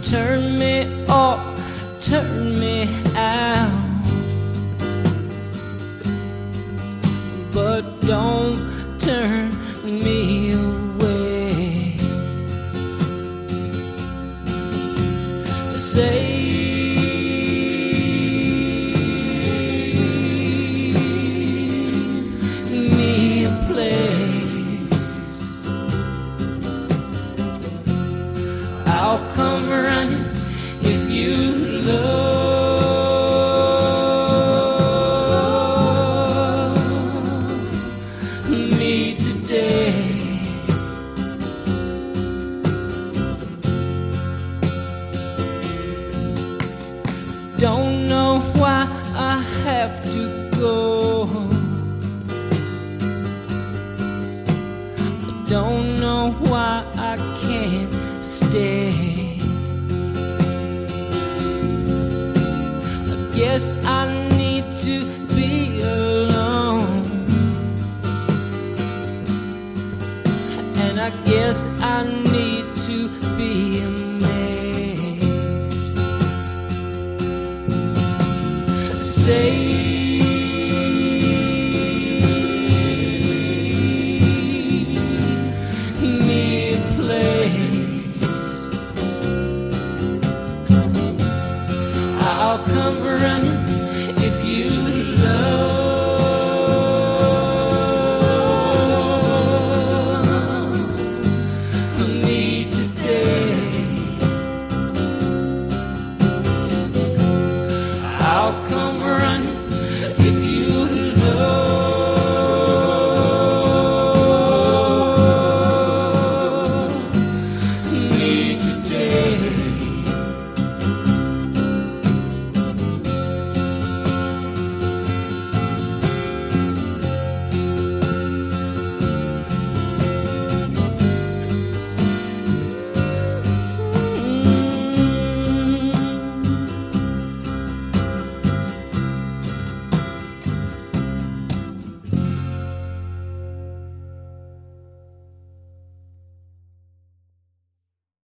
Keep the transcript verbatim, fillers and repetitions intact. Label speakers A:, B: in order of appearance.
A: turn me off, turn me out, but don't turn me away. Say I'll come running if you love me today. Don't know why I have to go. Don't know why I can't stay. I guess I need to be alone, and I guess I need to be a man.